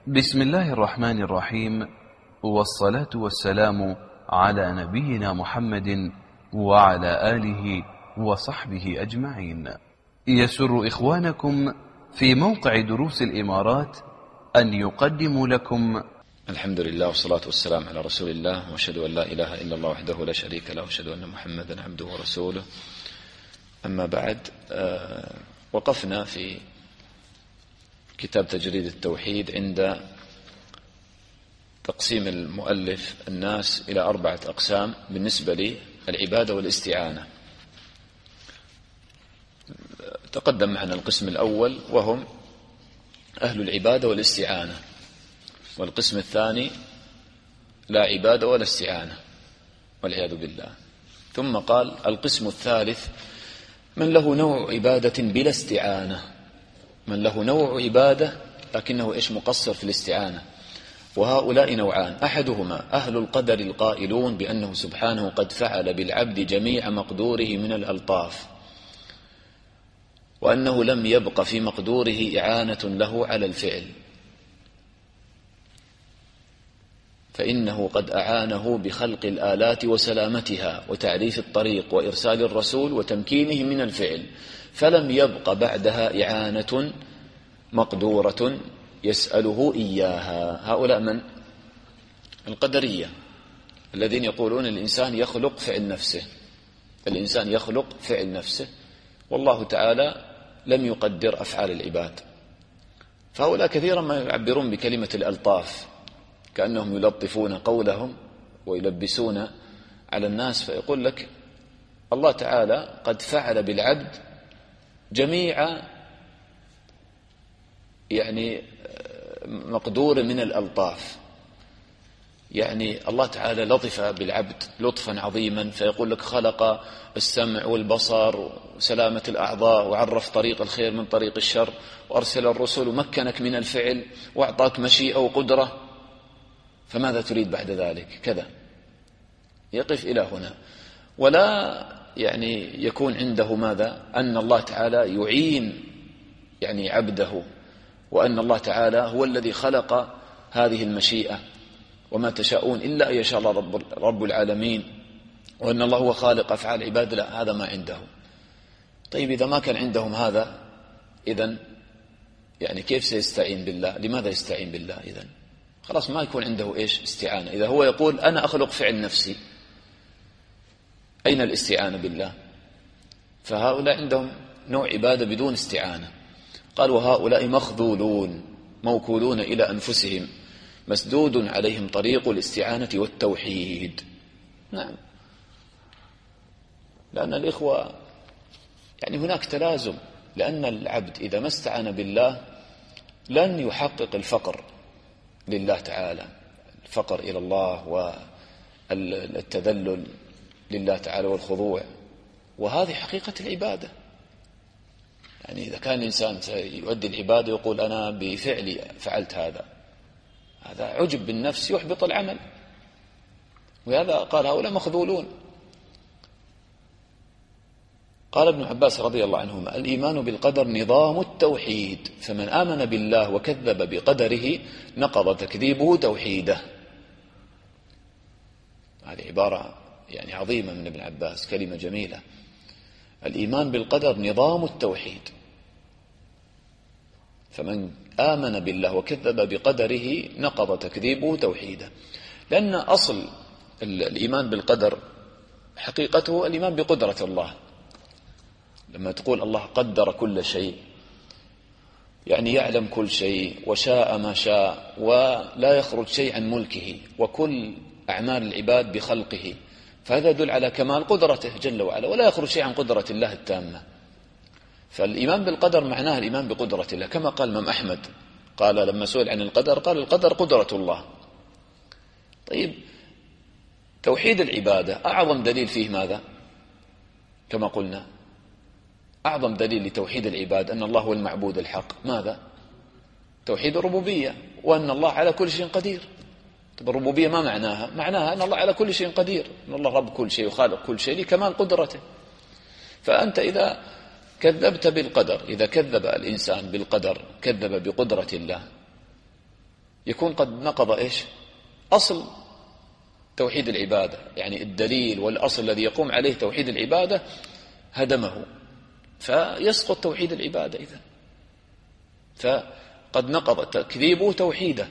بسم الله الرحمن الرحيم، والصلاة والسلام على نبينا محمد وعلى آله وصحبه أجمعين. يسر إخوانكم في موقع دروس الإمارات أن يقدموا لكم الحمد لله والصلاة والسلام على رسول الله، وأشهد أن لا إله إلا الله وحده لا شريك له، وأشهد أن محمدا عبده ورسوله. أما بعد، وقفنا في كتاب تجريد التوحيد عند تقسيم المؤلف الناس إلى 4 أقسام بالنسبة للعبادة والاستعانة. تقدم معنا القسم الأول وهم أهل العبادة والاستعانة، والقسم الثاني لا عبادة ولا استعانة والعياذ بالله. ثم قال القسم الثالث من له نوع عبادة بلا استعانة، من له نوع عبادة لكنه مقصر في الاستعانة. وهؤلاء نوعان: أحدهما أهل القدر القائلون بأنه سبحانه قد فعل بالعبد جميع مقدوره من الألطاف، وأنه لم يبق في مقدوره إعانة له على الفعل، فإنه قد أعانه بخلق الآلات وسلامتها وتعريف الطريق وإرسال الرسول وتمكينه من الفعل، فلم يبق بعدها إعانة مقدورة يسأله إياها. هؤلاء من؟ القدرية، الذين يقولون الإنسان يخلق فعل نفسه، الإنسان يخلق فعل نفسه، والله تعالى لم يقدر أفعال العباد. فهؤلاء كثيرا ما يعبرون بكلمة الألطاف، كأنهم يلطفون قولهم ويلبسون على الناس، فيقول لك الله تعالى قد فعل بالعبد جميع مقدور من الألطاف، يعني الله تعالى لطف بالعبد لطفا عظيما، فيقول لك خلق السمع والبصر وسلامة الأعضاء، وعرف طريق الخير من طريق الشر، وأرسل الرسل ومكنك من الفعل وأعطاك مشيئة وقدرة، فماذا تريد بعد ذلك؟ كذا يقف إلى هنا، ولا يكون عنده ماذا؟ أن الله تعالى يعين عبده، وأن الله تعالى هو الذي خلق هذه المشيئة، وما تشاءون إلا أن يشاء الله رب العالمين، وأن الله هو خالق أفعال العباد. لا، هذا ما عندهم. طيب إذا ما كان عندهم هذا، إذن كيف سيستعين بالله؟ لماذا يستعين بالله؟ إذن خلاص ما يكون عنده استعانة. إذا هو يقول أنا أخلق فعل نفسي، أين الاستعانة بالله؟ فهؤلاء عندهم نوع عبادة بدون استعانة. قال وهؤلاء مخذولون موكولون إلى أنفسهم، مسدود عليهم طريق الاستعانة والتوحيد. نعم، لأن الإخوة هناك تلازم، لأن العبد إذا ما استعان بالله لن يحقق الفقر لله تعالى، الفقر إلى الله والتذلل لله تعالى والخضوع، وهذه حقيقة العبادة. إذا كان الإنسان يؤدي العبادة يقول أنا بفعلي فعلت هذا عجب بالنفس يحبط العمل، وهذا قال هؤلاء مخذولون. قال ابن عباس رضي الله عنهما الإيمان بالقدر نظام التوحيد، فمن آمن بالله وكذب بقدره نقض تكذيبه توحيده. هذه عبارة عظيمة من ابن عباس، كلمة جميلة. الإيمان بالقدر نظام التوحيد، فمن آمن بالله وكذب بقدره نقض تكذيبه توحيده. لأن أصل الإيمان بالقدر حقيقته الإيمان بقدرة الله. لما تقول الله قدر كل شيء، يعلم كل شيء وشاء ما شاء، ولا يخرج شيء عن ملكه، وكل أعمال العباد بخلقه، فهذا يدل على كمال قدرته جل وعلا، ولا يخرج شيء عن قدرة الله التامة. فالإيمان بالقدر معناه الإيمان بقدرة الله، كما قال الإمام أحمد، قال لما سئل عن القدر قال القدر قدرة الله. طيب توحيد العبادة أعظم دليل فيه ماذا؟ كما قلنا أعظم دليل لتوحيد العباد أن الله هو المعبود الحق. ماذا؟ توحيد الربوبية، وأن الله على كل شيء قدير. طيب الربوبية ما معناها؟ معناها أن الله على كل شيء قدير، أن الله رب كل شيء وخالق كل شيء لكمال قدرته. فأنت إذا كذبت بالقدر، إذا كذب الإنسان بالقدر كذب بقدرة الله، يكون قد نقض إيش؟ أصل توحيد العبادة، يعني الدليل والأصل الذي يقوم عليه توحيد العبادة هدمه، فيسقط توحيد العبادة إذن. فقد نقض تكذيبه توحيده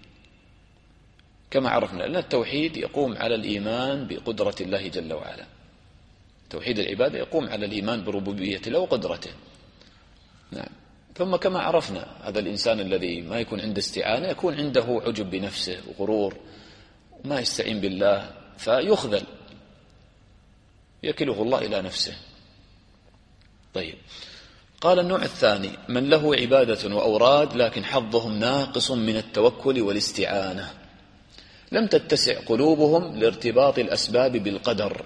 كما عرفنا، لأن التوحيد يقوم على الإيمان بقدرة الله جل وعلا. توحيد العبادة يقوم على الإيمان بربوبية الله وقدرته. نعم. ثم كما عرفنا هذا الإنسان الذي ما يكون عنده استعانة يكون عنده عجب بنفسه وغرور وما يستعين بالله فيخذل، يكله الله إلى نفسه. طيب، قال النوع الثاني من له عبادة وأوراد لكن حظهم ناقص من التوكل والاستعانة، لم تتسع قلوبهم لارتباط الأسباب بالقدر.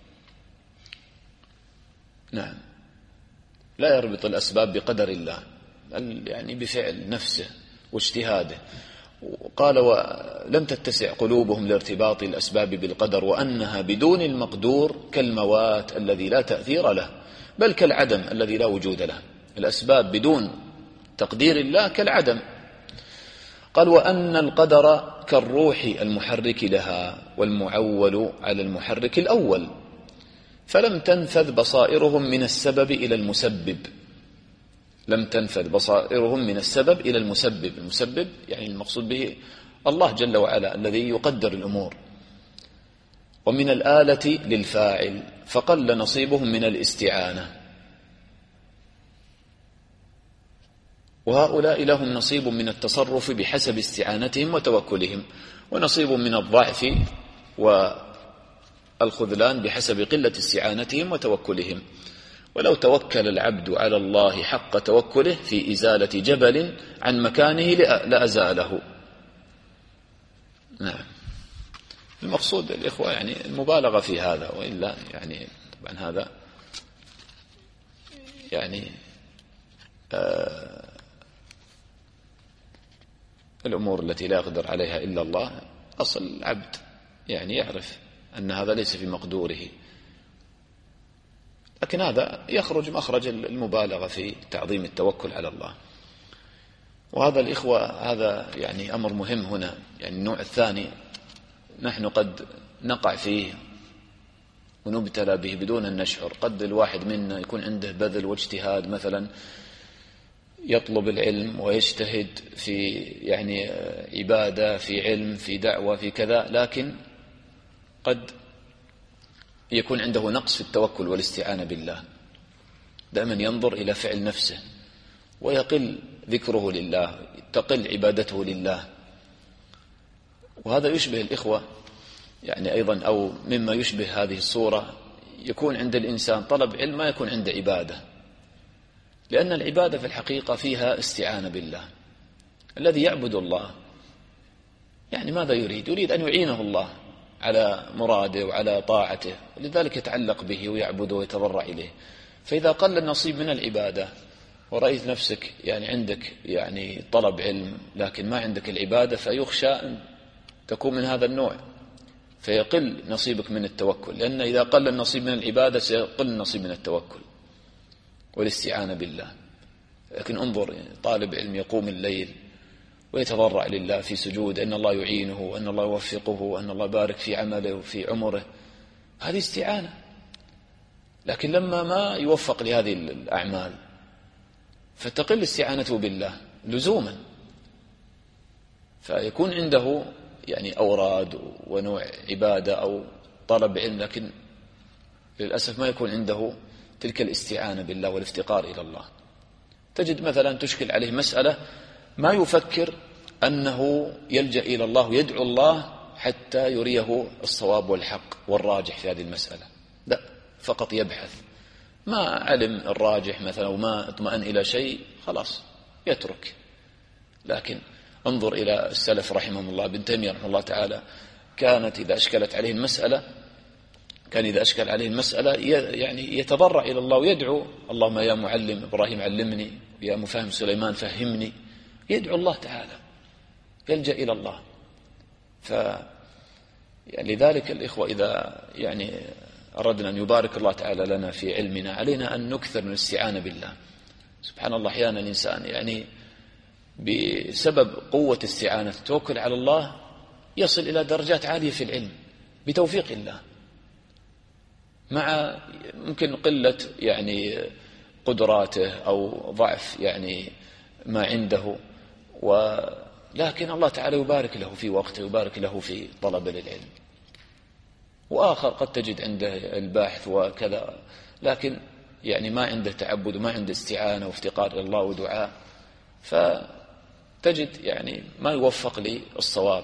نعم، لا يربط الأسباب بقدر الله، يعني بفعل نفسه واجتهاده. قال ولم تتسع قلوبهم لارتباط الأسباب بالقدر، وأنها بدون المقدور كالموات الذي لا تأثير له، بل كالعدم الذي لا وجود له. الأسباب بدون تقدير الله كالعدم. قال وأن القدر كالروح المحرك لها والمعول على المحرك الأول، فلم تنفذ بصائرهم من السبب إلى المسبب. لم تنفذ بصائرهم من السبب إلى المسبب. المسبب يعني المقصود به الله جل وعلا الذي يقدر الأمور، ومن الآلة للفاعل، فقل نصيبهم من الاستعانة. وهؤلاء لهم نصيب من التصرف بحسب استعانتهم وتوكلهم، ونصيب من الضعف والخذلان بحسب قلة استعانتهم وتوكلهم. ولو توكل العبد على الله حق توكله في إزالة جبل عن مكانه لأزاله. نعم، المقصود الإخوة يعني المبالغة في هذا، وإلا يعني طبعا هذا يعني الأمور التي لا يقدر عليها إلا الله. أصل العبد يعني يعرف أن هذا ليس في مقدوره، لكن هذا يخرج مخرج المبالغة في تعظيم التوكل على الله. وهذا الإخوة هذا يعني أمر مهم هنا. يعني النوع الثاني نحن قد نقع فيه ونبتلى به بدون أن نشعر. قد الواحد منا يكون عنده بذل واجتهاد، مثلا يطلب العلم ويجتهد في يعني عبادة، في علم، في دعوة، في كذا، لكن قد يكون عنده نقص في التوكل والاستعانة بالله. دائما ينظر إلى فعل نفسه ويقل ذكره لله، تقل عبادته لله. وهذا يشبه الإخوة يعني أيضا، أو مما يشبه هذه الصورة، يكون عند الإنسان طلب علم ما يكون عنده عبادة، لأن العبادة في الحقيقة فيها استعانة بالله. الذي يعبد الله يعني ماذا يريد؟ يريد أن يعينه الله على مراده وعلى طاعته، لذلك يتعلق به ويعبده ويتضرع إليه. فإذا قل النصيب من العبادة ورأيت نفسك يعني عندك يعني طلب علم لكن ما عندك العبادة، فيخشى أن تكون من هذا النوع، فيقل نصيبك من التوكل، لأن إذا قل النصيب من العبادة سيقل النصيب من التوكل والاستعانة بالله. لكن انظر، طالب علم يقوم الليل ويتضرع لله في سجود أن الله يعينه وأن الله يوفقه وأن الله بارك في عمله وفي عمره، هذه استعانة. لكن لما ما يوفق لهذه الأعمال فتقل استعانته بالله لزوما، فيكون عنده يعني أوراد ونوع عبادة أو طلب علم، لكن للأسف ما يكون عنده تلك الاستعانة بالله والافتقار إلى الله. تجد مثلا تشكل عليه مسألة ما يفكر أنه يلجأ إلى الله ويدعو الله حتى يريه الصواب والحق والراجح في هذه المسألة، لا، فقط يبحث، ما علم الراجح مثلا وما اطمأن إلى شيء خلاص يترك. لكن انظر إلى السلف رحمهم الله، ابن تيمية رحمه الله تعالى، كانت إذا أشكلت عليه المسألة يعني يتضرع إلى الله ويدعو اللهم يا معلم إبراهيم علمني، يا مفهم سليمان فهمني، يدعو الله تعالى، يلجأ إلى الله. يعني لذلك الإخوة إذا يعني أردنا أن يبارك الله تعالى لنا في علمنا، علينا أن نكثر من الاستعانة بالله. سبحان الله، أحيانا الإنسان يعني بسبب قوة استعانة التوكل على الله يصل إلى درجات عالية في العلم بتوفيق الله، مع ممكن قلة يعني قدراته أو ضعف يعني ما عنده، ولكن الله تعالى يبارك له في وقته، يبارك له في طلب للعلم. وآخر قد تجد عنده الباحث وكذا، لكن يعني ما عنده تعبد وما عنده استعانة وافتقار إلى الله ودعاء، فتجد يعني ما يوفق للصواب.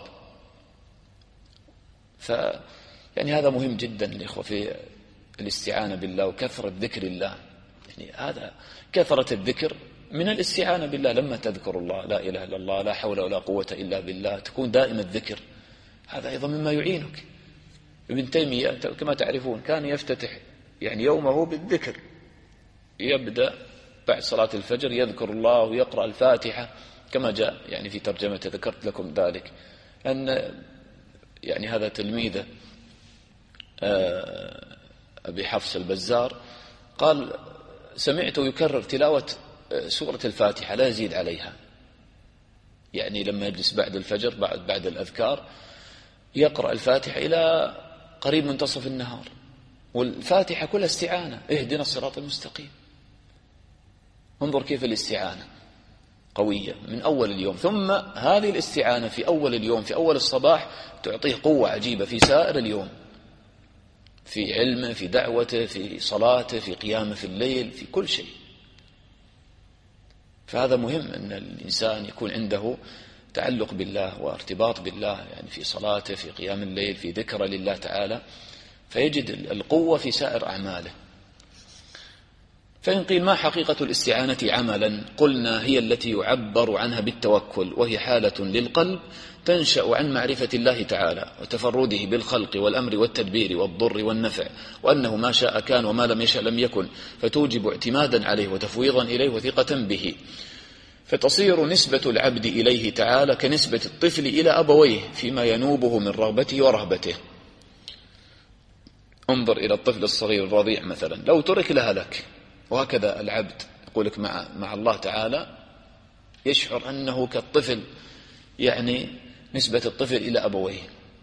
يعني هذا مهم جدا الإخوة في الاستعانة بالله وكثرة ذكر الله. يعني هذا كثرة الذكر من الاستعانة بالله، لما تذكر الله لا إله إلا الله لا حول ولا قوة إلا بالله تكون دائم الذكر، هذا أيضا مما يعينك. ابن تيمية كما تعرفون كان يفتتح يعني يومه بالذكر، يبدأ بعد صلاة الفجر يذكر الله ويقرأ الفاتحة كما جاء يعني في ترجمته، ذكرت لكم ذلك، أن يعني هذا تلميذه أبي حفص البزار قال سمعته يكرر تلاوة سورة الفاتحة لا يزيد عليها، يعني لما يجلس بعد الفجر بعد الأذكار يقرأ الفاتحة إلى قريب منتصف النهار، والفاتحة كلها استعانة، اهدنا الصراط المستقيم. انظر كيف الاستعانة قوية من أول اليوم، ثم هذه الاستعانة في أول اليوم في أول الصباح تعطيه قوة عجيبة في سائر اليوم، في علمه، في دعوته، في صلاته، في قيامه في الليل، في كل شيء. فهذا مهم أن الإنسان يكون عنده تعلق بالله وارتباط بالله، يعني في صلاته، في قيام الليل، في ذكر لله تعالى، فيجد القوة في سائر أعماله. فإن قيل ما حقيقة الاستعانة عملا؟ قلنا هي التي يعبر عنها بالتوكل، وهي حالة للقلب تنشأ عن معرفة الله تعالى وتفرده بالخلق والأمر والتدبير والضر والنفع، وأنه ما شاء كان وما لم يشأ لم يكن، فتوجب اعتمادا عليه وتفويضا إليه وثقة به، فتصير نسبة العبد إليه تعالى كنسبة الطفل إلى أبويه فيما ينوبه من رغبته ورهبته. انظر إلى الطفل الصغير الرضيع مثلا، لو ترك لهلك، وهكذا العبد يقولك مع الله تعالى يشعر أنه كالطفل، يعني نسبة الطفل إلى أبويه،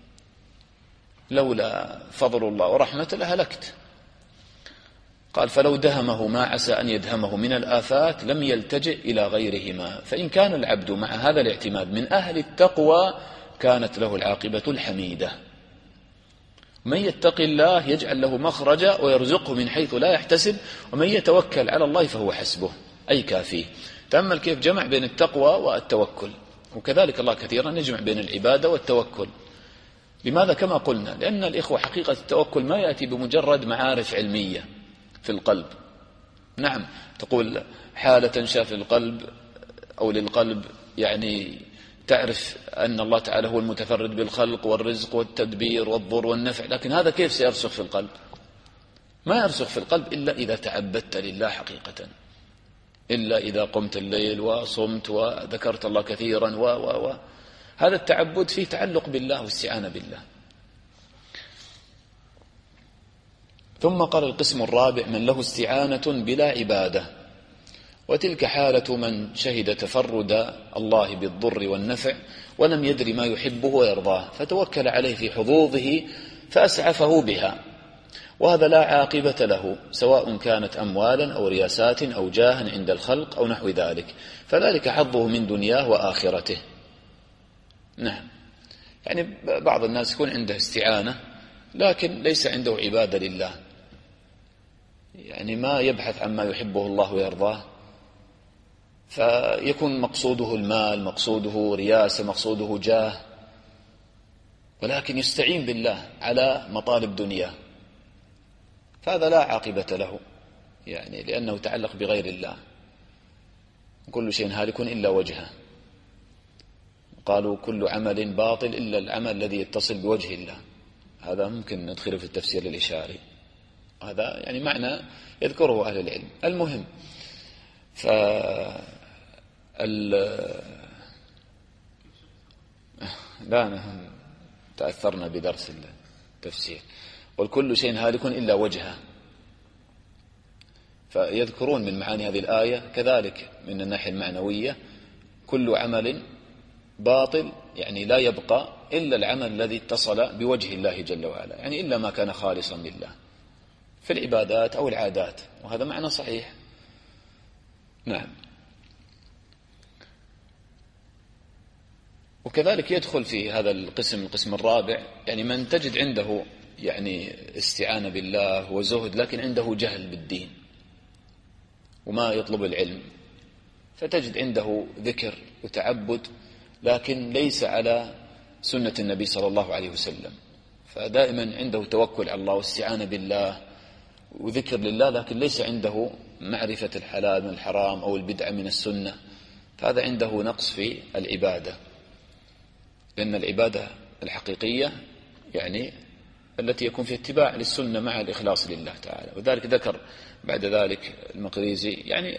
لولا فضل الله ورحمته لهلكت. قال فلو دهمه ما عسى أن يدهمه من الآفات لم يلتجئ إلى غيرهما، فإن كان العبد مع هذا الاعتماد من أهل التقوى كانت له العاقبة الحميدة. من يتق الله يجعل له مخرجا ويرزقه من حيث لا يحتسب، ومن يتوكل على الله فهو حسبه أي كافيه. تأمل كيف جمع بين التقوى والتوكل، وكذلك الله كثيرا يجمع بين العبادة والتوكل. لماذا؟ كما قلنا لأن الإخوة حقيقة التوكل ما يأتي بمجرد معارف علمية في القلب. نعم تقول حالة تنشأ في القلب أو للقلب، يعني تعرف أن الله تعالى هو المتفرد بالخلق والرزق والتدبير والضر والنفع، لكن هذا كيف سيرسخ في القلب؟ ما يرسخ في القلب إلا إذا تعبدت لله حقيقة، إلا إذا قمت الليل وصمت وذكرت الله كثيرا هذا التعبد فيه تعلق بالله واستعانة بالله. ثم قال القسم الرابع من له استعانة بلا عبادة، وتلك حالة من شهد تفرد الله بالضر والنفع ولم يدر ما يحبه ويرضاه، فتوكل عليه في حظوظه فأسعفه بها، وهذا لا عاقبة له، سواء كانت أموالا أو رياسات أو جاها عند الخلق أو نحو ذلك، فذلك حظه من دنياه وآخرته. نعم، يعني بعض الناس يكون عنده استعانة لكن ليس عنده عبادة لله، يعني ما يبحث عما يحبه الله ويرضاه، فيكون مقصوده المال، مقصوده رياسة، مقصوده جاه، ولكن يستعين بالله على مطالب دنياه، فهذا لا عاقبة له، يعني لأنه تعلق بغير الله. كل شيء هالك إلا وجهه، قالوا كل عمل باطل إلا العمل الذي يتصل بوجه الله. هذا ممكن ندخله في التفسير الإشاري، هذا يعني معنى يذكره أهل العلم. المهم لا تأثرنا بدرس التفسير، والكل شيء هالك إلا وجهه، فيذكرون من معاني هذه الآية كذلك من الناحية المعنوية كل عمل باطل يعني لا يبقى إلا العمل الذي اتصل بوجه الله جل وعلا، يعني إلا ما كان خالصا لله في العبادات أو العادات، وهذا معنى صحيح. نعم. وكذلك يدخل في هذا القسم الرابع يعني من تجد عنده يعني استعانة بالله وزهد لكن عنده جهل بالدين وما يطلب العلم، فتجد عنده ذكر وتعبد لكن ليس على سنة النبي صلى الله عليه وسلم، فدائما عنده توكل على الله واستعانة بالله وذكر لله لكن ليس عنده معرفة الحلال من الحرام أو البدعة من السنة، فهذا عنده نقص في العبادة، لأن العبادة الحقيقية يعني التي يكون فيها اتباع للسنة مع الإخلاص لله تعالى. وذلك ذكر بعد ذلك المقريزي يعني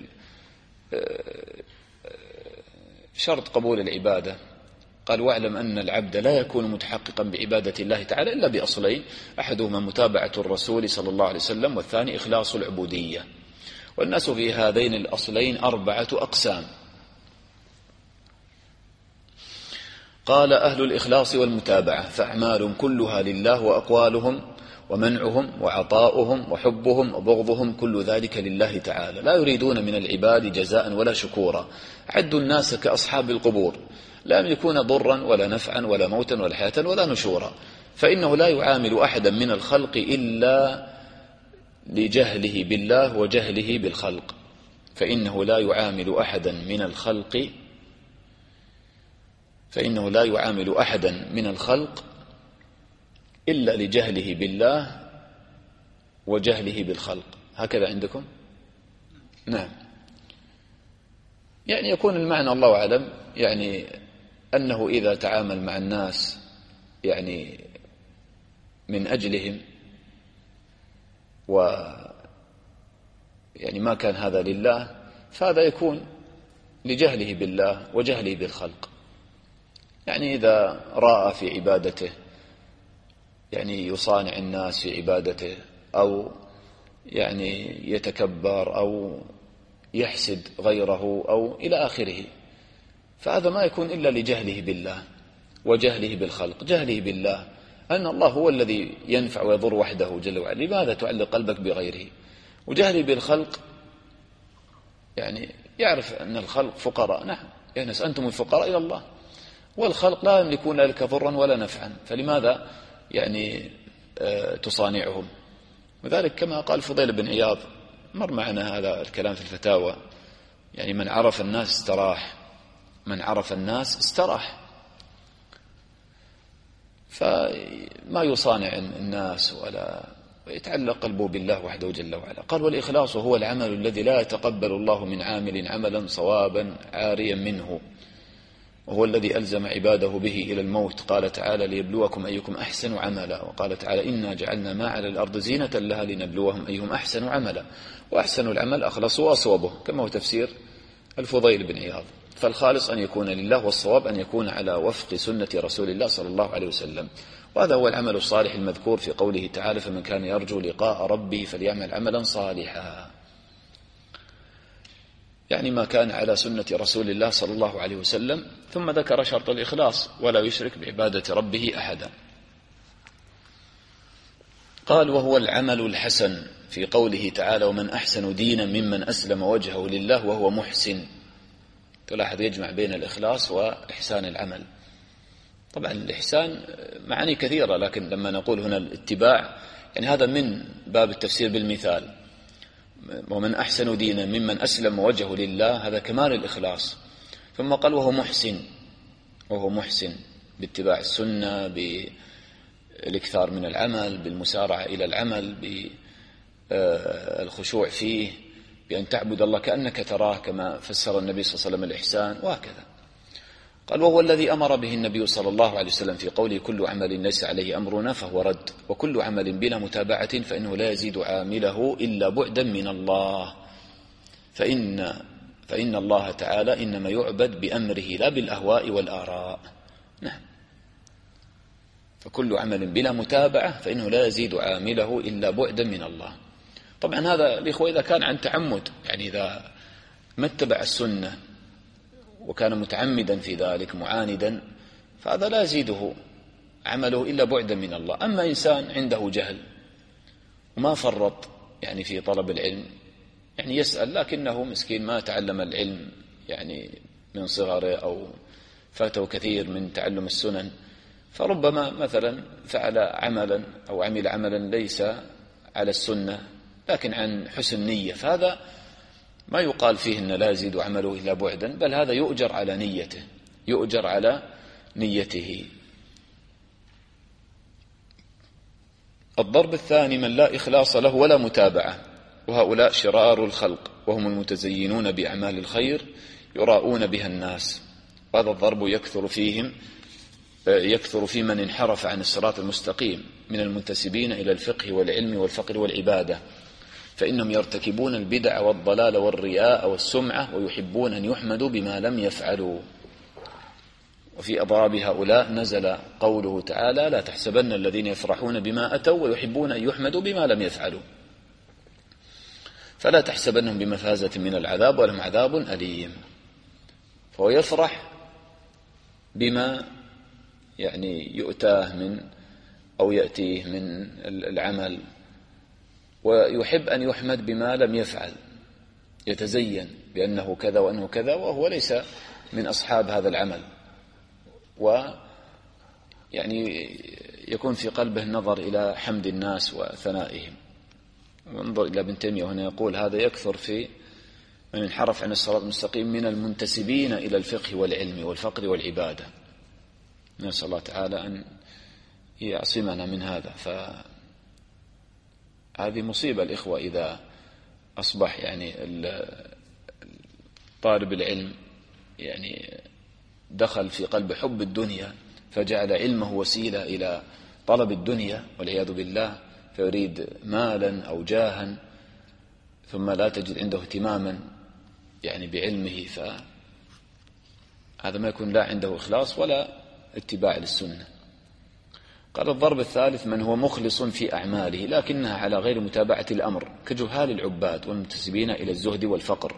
شرط قبول العبادة، قال: واعلم أن العبد لا يكون متحققا بعبادة الله تعالى إلا بأصلين، أحدهما متابعة الرسول صلى الله عليه وسلم، والثاني إخلاص العبودية. والناس في هذين الأصلين 4 أقسام. قال: أهل الإخلاص والمتابعة فأعمال كلها لله، وأقوالهم ومنعهم وعطاؤهم وحبهم وبغضهم كل ذلك لله تعالى، لا يريدون من العباد جزاء ولا شكورا. عدوا الناس كأصحاب القبور، لا يملكون ضرا ولا نفعا ولا موتا ولا حياة ولا نشورا، فإنه لا يعامل أحدا من الخلق إلا لجهله بالله وجهله بالخلق، فإنه لا يعامل أحدا من الخلق إلا لجهله بالله وجهله بالخلق. هكذا عندكم؟ نعم. يعني يكون المعنى الله أعلم يعني أنه إذا تعامل مع الناس يعني من أجلهم يعني ما كان هذا لله، فهذا يكون لجهله بالله وجهله بالخلق. يعني إذا رأى في عبادته يعني يصانع الناس في عبادته، أو يعني يتكبر أو يحسد غيره أو إلى آخره، فهذا ما يكون إلا لجهله بالله وجهله بالخلق. جهله بالله أن الله هو الذي ينفع ويضر وحده جل وعلا، لماذا تعلق قلبك بغيره؟ وجهله بالخلق يعني يعرف أن الخلق فقراء، نعم يا ناس أنتم الفقراء إلى الله، والخلق لا يملكون لك ضرا ولا نفعا، فلماذا يعني تصانعهم؟ وذلك كما قال فضيل بن عياض، مر معنا هذا الكلام في الفتاوى، يعني من عرف الناس استراح، فما يصانع الناس ولا يتعلق قلبه بالله وحده جل وعلا. قال: والإخلاص هو العمل الذي لا يتقبل الله من عامل عملا صوابا عاريا منه، وهو الذي ألزم عباده به إلى الموت. قال تعالى: ليبلوكم أيكم أحسن عملا. وقال تعالى: إنا جعلنا ما على الأرض زينة لها لنبلوهم أيهم أحسن عملا. وأحسن العمل أخلص وأصوبه، كما هو تفسير الفضيل بن عياض. فالخالص أن يكون لله، والصواب أن يكون على وفق سنة رسول الله صلى الله عليه وسلم. وهذا هو العمل الصالح المذكور في قوله تعالى: فمن كان يرجو لقاء ربه فليعمل عملا صالحا، يعني ما كان على سنة رسول الله صلى الله عليه وسلم. ثم ذكر شرط الإخلاص: ولا يشرك بعبادة ربه أحدا. قال: وهو العمل الحسن في قوله تعالى: ومن أحسن دينا ممن أسلم وجهه لله وهو محسن. تلاحظ يجمع بين الإخلاص وإحسان العمل. طبعا الإحسان معاني كثيرة، لكن لما نقول هنا الاتباع يعني هذا من باب التفسير بالمثال. ومن أحسن دينا ممن أسلم وجهه لله، هذا كمال الإخلاص. ثم قال: وهو محسن باتباع السنة، بالاكثار من العمل، بالمسارعة إلى العمل، بالخشوع فيه، بأن تعبد الله كأنك تراه، كما فسر النبي صلى الله عليه وسلم الإحسان، وهكذا. قال: وهو الذي أمر به النبي صلى الله عليه وسلم في قوله: كل عمل ليس عليه أمرنا فهو رد، وكل عمل بلا متابعة فإنه لا يزيد عامله إلا بعدا من الله، فإن الله تعالى إنما يعبد بأمره لا بالأهواء والآراء. نعم. فكل عمل بلا متابعة فإنه لا يزيد عامله إلا بعدا من الله. طبعا هذا الإخوة إذا كان عن تعمد، يعني إذا ما اتبع السنة وكان متعمدا في ذلك معاندا، فهذا لا يزيده عمله إلا بعدا من الله. أما إنسان عنده جهل وما فرط يعني في طلب العلم، يعني يسأل لكنه مسكين ما تعلم العلم يعني من صغره أو فاته كثير من تعلم السنن، فربما مثلا فعل عملا أو عمل عملا ليس على السنة لكن عن حسن نية، فهذا ما يقال فيه أن لا يزيد عمله إلا بعدا، بل هذا يؤجر على نيته، يؤجر على نيته. الضرب الثاني من لا إخلاص له ولا متابعة، وهؤلاء شرار الخلق، وهم المتزينون بأعمال الخير يراؤون بها الناس. وهذا الضرب يكثر في من انحرف عن الصراط المستقيم من المنتسبين إلى الفقه والعلم والفقر والعبادة، فإنهم يرتكبون البدع والضلال والرياء والسمعة، ويحبون أن يحمدوا بما لم يفعلوا. وفي أضراب هؤلاء نزل قوله تعالى: لا تحسبن الذين يفرحون بما أتوا ويحبون أن يحمدوا بما لم يفعلوا. فلا تحسبنهم بمفازة من العذاب ولهم عذاب أليم. فهو يفرح بما يعني يؤتاه من أو يأتيه من العمل، ويحب أن يحمد بما لم يفعل، يتزين بأنه كذا وأنه كذا وهو ليس من أصحاب هذا العمل، ويعني يكون في قلبه النظر إلى حمد الناس وثنائهم. وانظر إلى ابن تيمية هنا يقول: هذا يكثر في من انحرف عن الصراط المستقيم من المنتسبين إلى الفقه والعلم والفقر والعبادة. نسأل الله تعالى أن يعصمنا من هذا. فهذه مصيبة الإخوة إذا أصبح يعني طالب العلم يعني دخل في قلب حب الدنيا، فجعل علمه وسيلة إلى طلب الدنيا والعياذ بالله، فيريد مالا أو جاها، ثم لا تجد عنده اهتماما يعني بعلمه، فهذا ما يكون لا عنده إخلاص ولا اتباع للسنة. قال: الضرب الثالث من هو مخلص في أعماله لكنها على غير متابعة الأمر، كجهال العباد والمنتسبين إلى الزهد والفقر،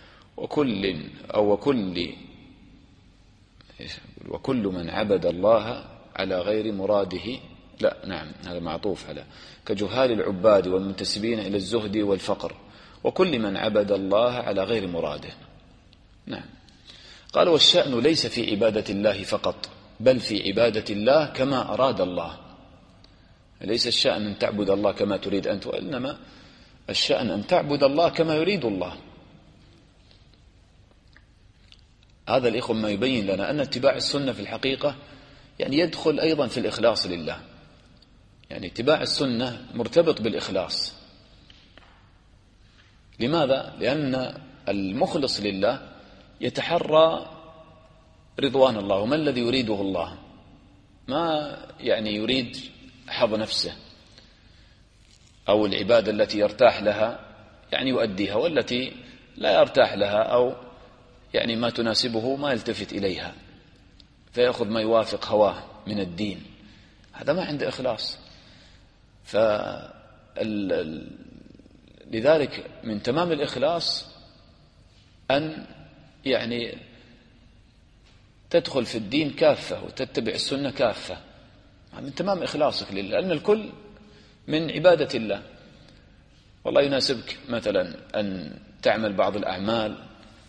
وكل من عبد الله على غير مراده. لا نعم، هذا معطوف على كجهال العباد والمنتسبين إلى الزهد والفقر، وكل من عبد الله على غير مراده. نعم. قال: والشأن ليس في عبادة الله فقط، بل في عبادة الله كما أراد الله. ليس الشأن أن تعبد الله كما تريد أنت، وإنما الشأن أن تعبد الله كما يريد الله. هذا الإخوة ما يبين لنا أن اتباع السنة في الحقيقة يعني يدخل أيضا في الإخلاص لله. يعني اتباع السنة مرتبط بالإخلاص. لماذا؟ لأن المخلص لله يتحرى رضوان الله، وما الذي يريده الله، ما يعني يريد حظ نفسه أو العبادة التي يرتاح لها يعني يؤديها، والتي لا يرتاح لها أو يعني ما تناسبه ما يلتفت إليها، فيأخذ ما يوافق هواه من الدين. هذا ما عنده إخلاص. لذلك من تمام الإخلاص أن يعني تدخل في الدين كافة وتتبع السنة كافة، من تمام إخلاصك لله، لأن الكل من عبادة الله. والله يناسبك مثلا أن تعمل بعض الأعمال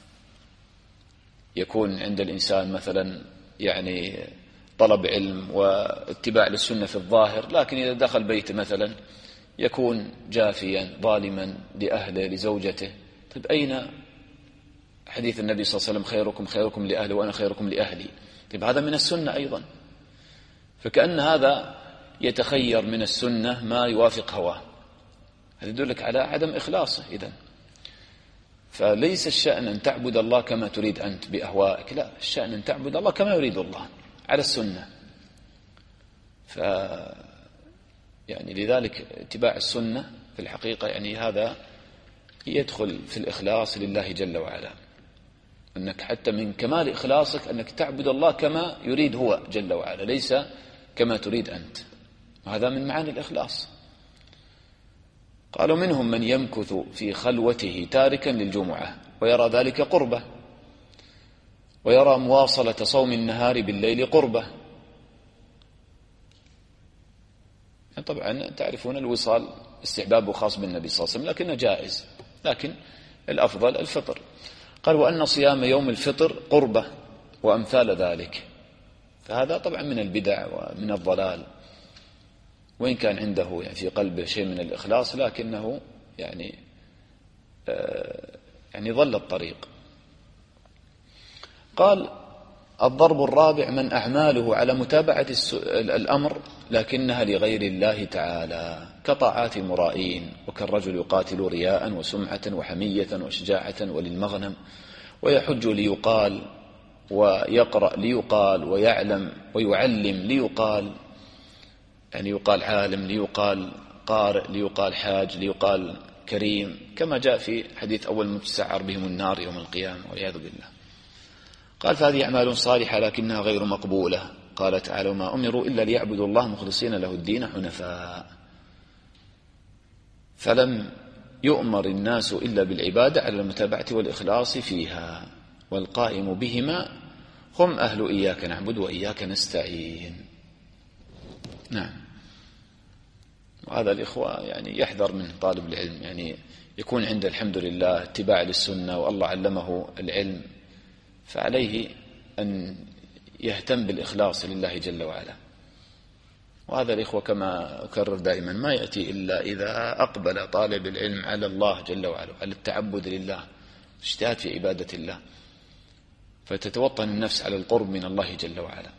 يكون عند الإنسان مثلا يعني طلب علم واتباع للسنة في الظاهر، لكن إذا دخل بيته مثلا يكون جافيا ظالما لأهله لزوجته. طيب أين حديث النبي صلى الله عليه وسلم: خيركم لأهله وأنا خيركم لأهلي؟ طيب هذا من السنة أيضا، فكأن هذا يتخير من السنة ما يوافق هواه. هذا يدلك على عدم إخلاصه. إذن فليس الشأن أن تعبد الله كما تريد أنت بأهوائك، لا، الشأن أن تعبد الله كما يريد الله على السنة. يعني لذلك اتباع السنة في الحقيقة يعني هذا يدخل في الإخلاص لله جل وعلا، أنك حتى من كمال إخلاصك أنك تعبد الله كما يريد هو جل وعلا، ليس كما تريد أنت. وهذا من معاني الإخلاص. قالوا: منهم من يمكث في خلوته تاركا للجمعة ويرى ذلك قربة، ويرى مواصلة صوم النهار بالليل قربة. طبعا تعرفون الوصال استحبابه خاص بالنبي صلى الله عليه وسلم، لكنه جائز، لكن الأفضل الفطر. قال وأن صيام يوم الفطر قربة وأمثال ذلك. فهذا طبعا من البدع ومن الضلال، وإن كان عنده يعني في قلبه شيء من الإخلاص، لكنه يعني ضل الطريق. قال الضرب الرابع من أعماله على متابعة الأمر لكنها لغير الله تعالى، كطاعات المرائين، وكالرجل يقاتل رياء وسمعة وحمية وشجاعة وللمغنم، ويحج ليقال، ويقرأ ليقال، ويعلم ويعلم ليقال، يعني يقال عالم، ليقال قارئ، ليقال حاج، ليقال كريم، كما جاء في حديث أول من تسعر بهم النار يوم القيامة والعياذ بالله. قال فهذه أعمال صالحة لكنها غير مقبولة. قال تعالى وما أمروا إلا ليعبدوا الله مخلصين له الدين حنفاء. فلم يؤمر الناس إلا بالعبادة على المتابعة والإخلاص فيها، والقائم بهما هم أهل إياك نعبد وإياك نستعين. نعم. وهذا الإخوة يعني يحذر من طالب العلم، يعني يكون عنده الحمد لله اتباع للسنة والله علمه العلم، فعليه أن يهتم بالإخلاص لله جل وعلا. وهذا الإخوة كما أكرر دائما ما يأتي إلا إذا أقبل طالب العلم على الله جل وعلا، على التعبد لله، اجتهاد في عبادة الله، فتتوطن النفس على القرب من الله جل وعلا.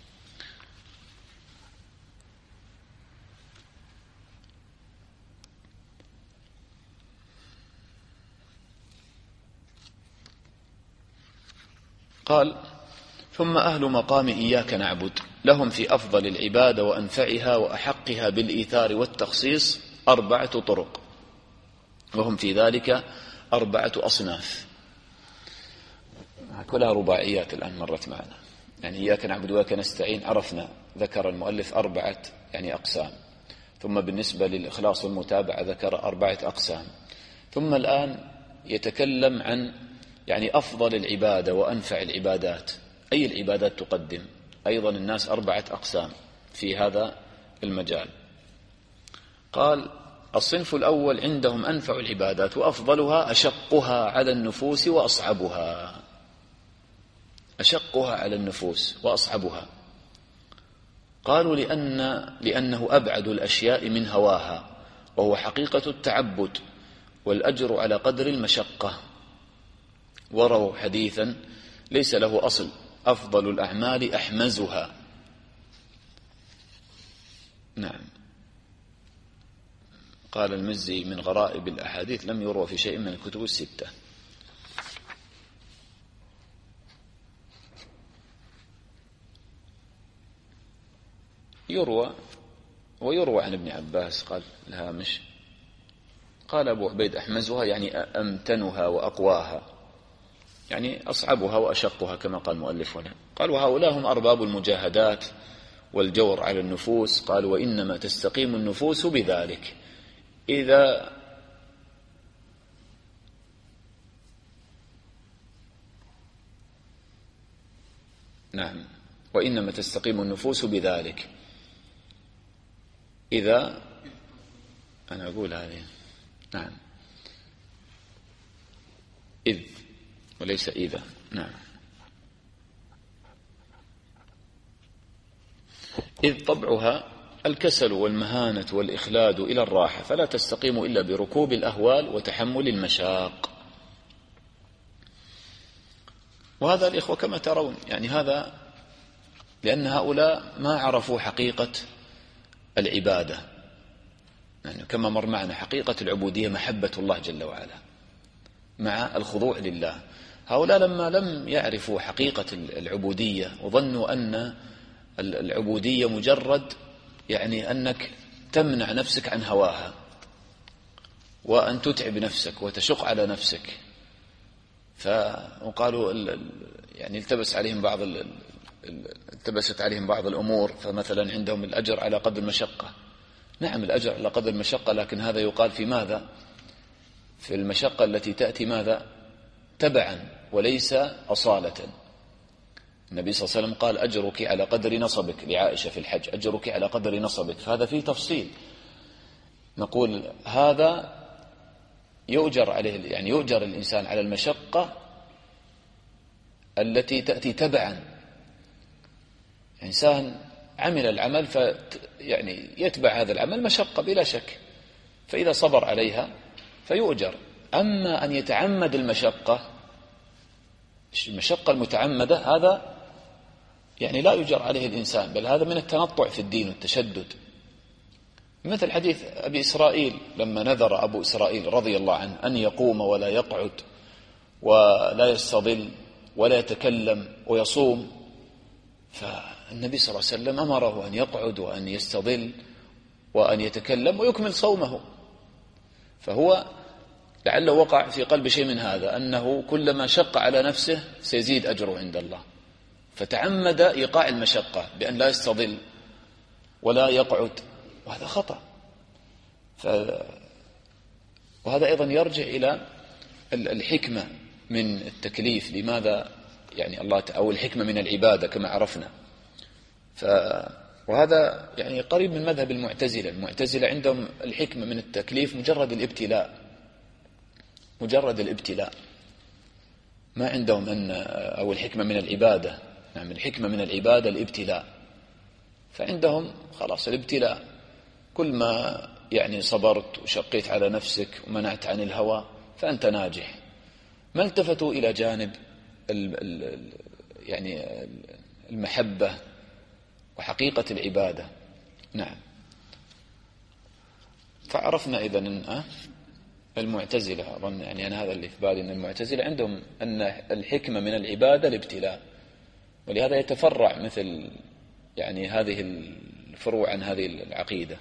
قال ثم أهل مقام إياك نعبد لهم في أفضل العبادة وأنفعها وأحقها بالإيثار والتخصيص 4 طرق، وهم في ذلك 4 أصناف، كلها رباعيات الآن مرت معنا. يعني إياك نعبد وإياك نستعين عرفنا، ذكر المؤلف 4 يعني أقسام، ثم بالنسبة للإخلاص والمتابعة ذكر 4 أقسام، ثم الآن يتكلم عن يعني أفضل العبادة وأنفع العبادات. أي العبادات تقدم؟ أيضا الناس 4 أقسام في هذا المجال. قال الصنف الأول عندهم أنفع العبادات وأفضلها أشقها على النفوس وأصعبها. أشقها على النفوس وأصعبها. قالوا لأنه أبعد الأشياء من هواها، وهو حقيقة التعبد، والأجر على قدر المشقة. ورووا حديثا ليس له أصل أفضل الأعمال أحمزها. نعم. قال المزي من غرائب الأحاديث لم يروى في شيء من الكتب ال6. ويروى عن ابن عباس قال الهامش، قال أبو عبيد أحمزها يعني أمتنها وأقواها، يعني أصعبها وأشقها كما قال المؤلف هنا. قال وهؤلاء هم أرباب المجاهدات والجور على النفوس. قال وإنما تستقيم النفوس بذلك إذا نعم، وإنما تستقيم النفوس بذلك إذا أنا أقول هذه نعم إذ وليس إذا. نعم. إذ طبعها الكسل والمهانة والإخلاد إلى الراحة، فلا تستقيم إلا بركوب الأهوال وتحمل المشاق. وهذا الإخوة كما ترون يعني هذا لأن هؤلاء ما عرفوا حقيقة العبادة، يعني كما مر معنا حقيقة العبودية محبة الله جل وعلا مع الخضوع لله. هؤلاء لما لم يعرفوا حقيقة العبودية وظنوا أن العبودية مجرد يعني أنك تمنع نفسك عن هواها وأن تتعب نفسك وتشق على نفسك، وقالوا يعني التبست عليهم بعض الأمور، فمثلا عندهم الأجر على قدر المشقة. نعم الأجر على قدر المشقة، لكن هذا يقال في ماذا؟ في المشقة التي تأتي ماذا؟ تبعا وليس أصالة. النبي صلى الله عليه وسلم قال أجرك على قدر نصبك لعائشة في الحج، أجرك على قدر نصبك، فهذا فيه تفصيل. نقول هذا يؤجر عليه، يعني يؤجر الإنسان على المشقة التي تأتي تبعا. إنسان عمل العمل يعني يتبع هذا العمل مشقة بلا شك، فإذا صبر عليها فيؤجر. أما أن يتعمد المشقة المتعمدة هذا يعني لا يؤجر عليه الإنسان، بل هذا من التنطع في الدين والتشدد. مثل حديث أبي إسرائيل لما نذر أبو إسرائيل رضي الله عنه أن يقوم ولا يقعد ولا يستظل ولا يتكلم ويصوم، فالنبي صلى الله عليه وسلم أمره أن يقعد وأن يستظل وأن يتكلم ويكمل صومه. فهو لعله وقع في قلب شيء من هذا، أنه كلما شق على نفسه سيزيد أجره عند الله، فتعمد إيقاع المشقة بأن لا يستظل ولا يقعد، وهذا خطأ. وهذا أيضا يرجع إلى الحكمة من التكليف، لماذا يعني الله أو الحكمة من العبادة كما عرفنا. وهذا يعني قريب من مذهب المعتزلة. المعتزلة عندهم الحكمة من التكليف مجرد الابتلاء، ما عندهم أو الحكمة من العبادة. نعم، الحكمة من العبادة الابتلاء، فعندهم خلاص الابتلاء، كل ما يعني صبرت وشقيت على نفسك ومنعت عن الهوى فأنت ناجح. ما التفتوا إلى جانب يعني المحبة وحقيقة العبادة. نعم، فعرفنا إذن المعتزلة، أظن يعني أنا هذا اللي في بالي، أن المعتزلة عندهم أن الحكمة من العبادة الابتلاء، ولهذا يتفرع مثل يعني هذه الفروع عن هذه العقيدة.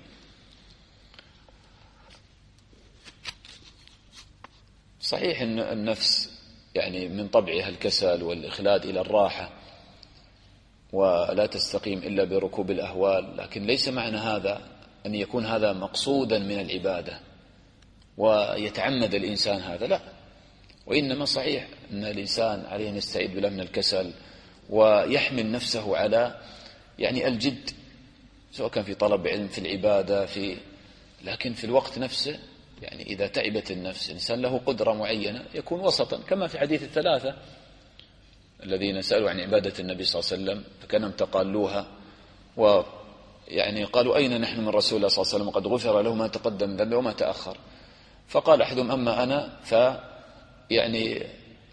صحيح أن النفس يعني من طبعها الكسل والإخلاد إلى الراحة، ولا تستقيم إلا بركوب الأهوال، لكن ليس معنى هذا أن يكون هذا مقصودا من العبادة ويتعمد الإنسان هذا، لا. وإنما صحيح أن الإنسان عليه أن يستعيد بالله من الكسل ويحمل نفسه على يعني الجد، سواء كان في طلب علم، في العبادة، لكن في الوقت نفسه يعني إذا تعبت النفس، إنسان له قدرة معينة يكون وسطا، كما في حديث الثلاثة الذين سألوا عن عبادة النبي صلى الله عليه وسلم فكانهم تقالوها، ويعني قالوا أين نحن من رسول الله صلى الله عليه وسلم وقد غفر له ما تقدم من ذنبه وما تأخر. فقال أحدهم أما أنا يعني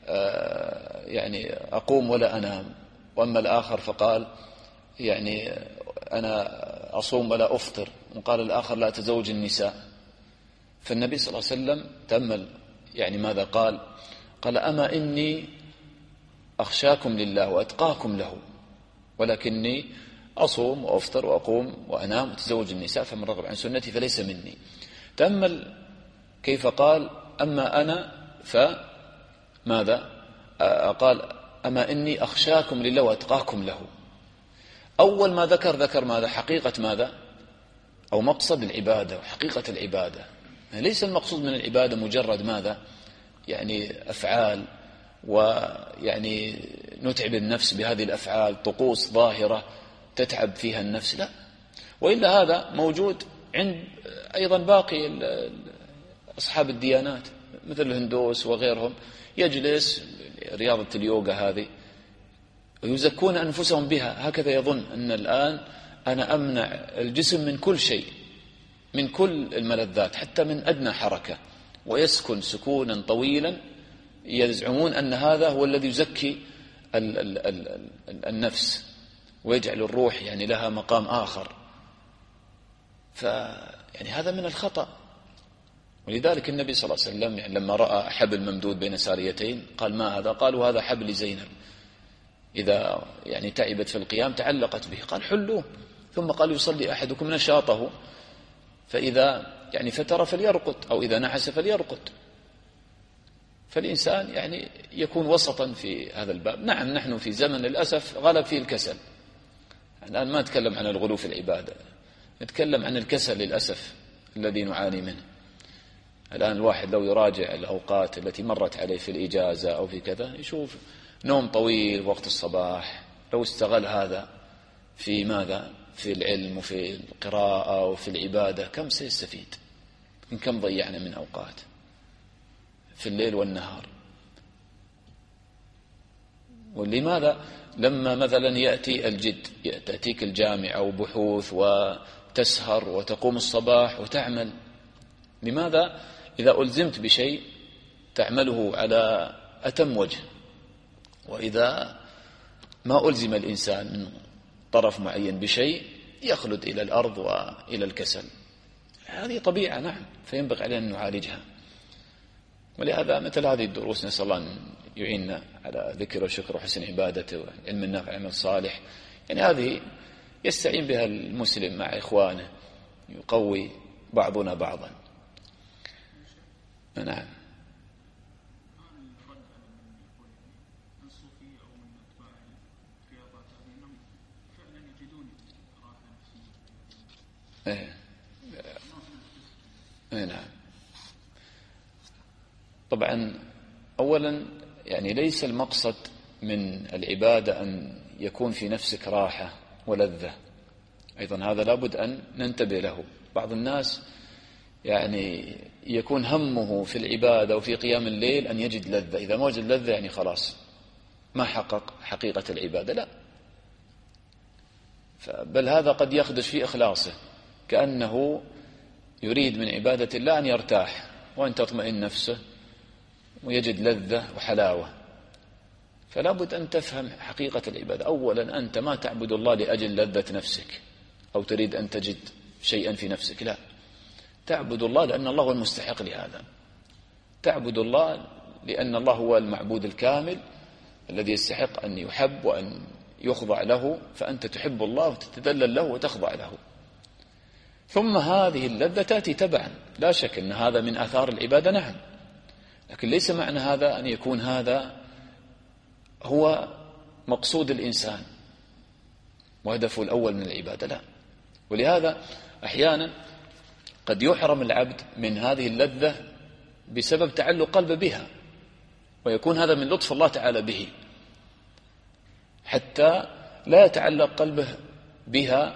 أقوم ولا أنام، وأما الآخر فقال يعني أنا أصوم ولا أفطر، وقال الآخر لا أتزوج النساء. فالنبي صلى الله عليه وسلم تأمل يعني ماذا قال أما إني أخشاكم لله وأتقاكم له، ولكني أصوم وأفطر وأقوم وأنام وأتزوج النساء، فمن رغب عن سنتي فليس مني. تأمل كيف قال أما أنا فماذا قال أما إني أخشاكم لله وأتقاكم له. أول ما ذكر ماذا؟ حقيقة ماذا؟ أو مقصد العبادة وحقيقة العبادة. ليس المقصود من العبادة مجرد ماذا؟ يعني أفعال، ويعني نتعب النفس بهذه الأفعال، طقوس ظاهرة تتعب فيها النفس، لا. وإلا هذا موجود عند أيضا باقي أصحاب الديانات مثل الهندوس وغيرهم، يجلس رياضة اليوغا هذه ويزكون أنفسهم بها، هكذا يظن أن الآن أنا أمنع الجسم من كل شيء، من كل الملذات، حتى من أدنى حركة، ويسكن سكونا طويلا، يزعمون أن هذا هو الذي يزكي النفس ويجعل الروح يعني لها مقام آخر. يعني هذا من الخطأ. ولذلك النبي صلى الله عليه وسلم يعني لما رأى حبل ممدود بين ساريتين قال ما هذا؟ قالوا هذا حبل زينب، إذا يعني تعبت في القيام تعلقت به، قال حلوه. ثم قال يصلي أحدكم نشاطه، فإذا يعني فتر فليرقد، أو إذا نعس فليرقد. فالإنسان يعني يكون وسطا في هذا الباب. نعم، نحن في زمن للأسف غلب فيه الكسل. الآن ما نتكلم عن الغلو في العبادة، نتكلم عن الكسل للأسف الذي نعاني منه. الآن الواحد لو يراجع الأوقات التي مرت عليه في الإجازة أو في كذا، يشوف نوم طويل وقت الصباح، لو استغل هذا في ماذا؟ في العلم وفي القراءة وفي العبادة كم سيستفيد؟ من كم ضيعنا من أوقات في الليل والنهار. ولماذا لما مثلا يأتي الجد، تأتيك الجامعة وبحوث وتسهر وتقوم الصباح وتعمل، لماذا إذا ألزمت بشيء تعمله على أتم وجه، وإذا ما ألزم الإنسان من طرف معين بشيء يخلد إلى الأرض وإلى الكسل؟ هذه طبيعة نعم، فينبغي علينا أن نعالجها. ولهذا مثل هذه الدروس نسأل الله أن يعيننا على ذكر وشكر وحسن عبادته والعلم النافع والعمل الصالح. يعني هذه يستعين بها المسلم مع إخوانه، يقوي بعضنا بعضا. نعم. نعم. طبعا أولا يعني ليس المقصد من العبادة أن يكون في نفسك راحة ولذة، أيضا هذا لابد أن ننتبه له. بعض الناس يعني يكون همه في العبادة وفي قيام الليل أن يجد لذة، إذا ما وجد لذة يعني خلاص ما حقق حقيقة العبادة. لا، بل هذا قد يخدش في إخلاصه، كأنه يريد من عبادة الله أن يرتاح وأن تطمئن نفسه ويجد لذة وحلاوة. فلا بد أن تفهم حقيقة العبادة. أولا أنت ما تعبد الله لأجل لذة نفسك أو تريد أن تجد شيئا في نفسك، لا، تعبد الله لأن الله هو المستحق لهذا. تعبد الله لأن الله هو المعبود الكامل الذي يستحق أن يحب وأن يخضع له، فأنت تحب الله وتتذلل له وتخضع له. ثم هذه اللذة تأتي تبعا، لا شك أن هذا من آثار العبادة نعم، لكن ليس معنى هذا أن يكون هذا هو مقصود الإنسان وهدفه الأول من العبادة، لا. ولهذا أحيانا قد يحرم العبد من هذه اللذة بسبب تعلق قلبه بها، ويكون هذا من لطف الله تعالى به، حتى لا يتعلق قلبه بها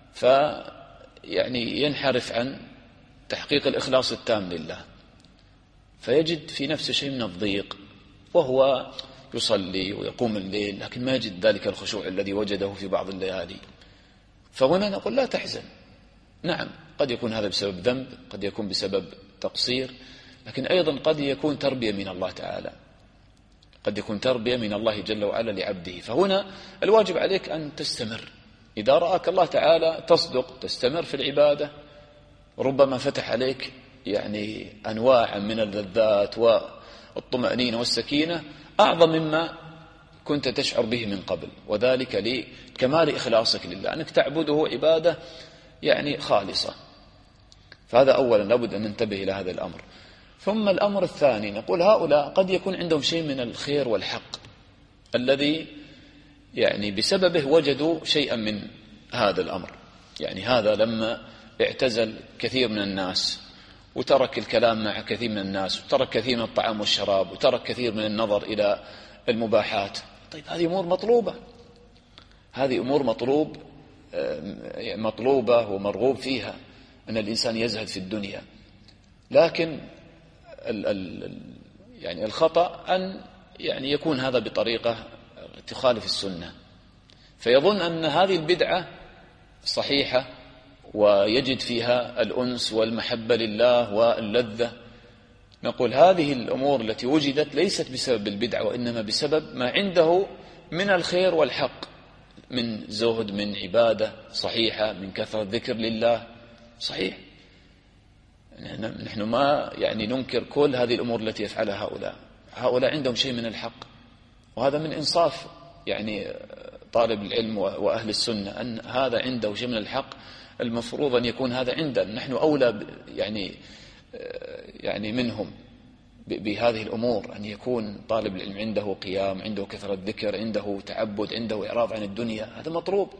يعني ينحرف عن تحقيق الإخلاص التام لله، فيجد في نفسه شيء من الضيق، وهو يصلي ويقوم الليل لكن ما يجد ذلك الخشوع الذي وجده في بعض الليالي. فهنا نقول لا تحزن، نعم قد يكون هذا بسبب ذنب، قد يكون بسبب تقصير، لكن أيضا قد يكون تربية من الله تعالى، قد يكون تربية من الله جل وعلا لعبده. فهنا الواجب عليك أن تستمر، إذا رآك الله تعالى تصدق تستمر في العبادة، ربما فتح عليك يعني أنواع من اللذات والطمأنينة والسكينة أعظم مما كنت تشعر به من قبل، وذلك لكمال إخلاصك لله، أنك تعبده عبادة يعني خالصة. فهذا أولا لابد أن ننتبه إلى هذا الأمر. ثم الأمر الثاني نقول هؤلاء قد يكون عندهم شيء من الخير والحق الذي يعني بسببه وجدوا شيئا من هذا الأمر. يعني هذا لما اعتزل كثير من الناس وترك الكلام مع كثير من الناس وترك كثير من الطعام والشراب وترك كثير من النظر إلى المباحات، طيب هذه أمور مطلوبة، هذه أمور مطلوبة ومرغوب فيها أن الإنسان يزهد في الدنيا. لكن يعني الخطأ أن يعني يكون هذا بطريقة تخالف السنة، فيظن أن هذه البدعة صحيحة ويجد فيها الأنس والمحبة لله واللذة. نقول هذه الأمور التي وجدت ليست بسبب البدعة، وإنما بسبب ما عنده من الخير والحق، من زهد، من عبادة صحيحة، من كثرة ذكر لله صحيح. نحن ما يعني ننكر كل هذه الأمور التي يفعلها هؤلاء عندهم شيء من الحق، وهذا من إنصاف يعني طالب العلم وأهل السنة أن هذا عنده شيء من الحق، المفروض أن يكون هذا عندنا، نحن أولى يعني منهم بهذه الأمور، أن يكون طالب العلم عنده قيام، عنده كثرة ذكر، عنده تعبد، عنده إعراض عن الدنيا، هذا مطلوب.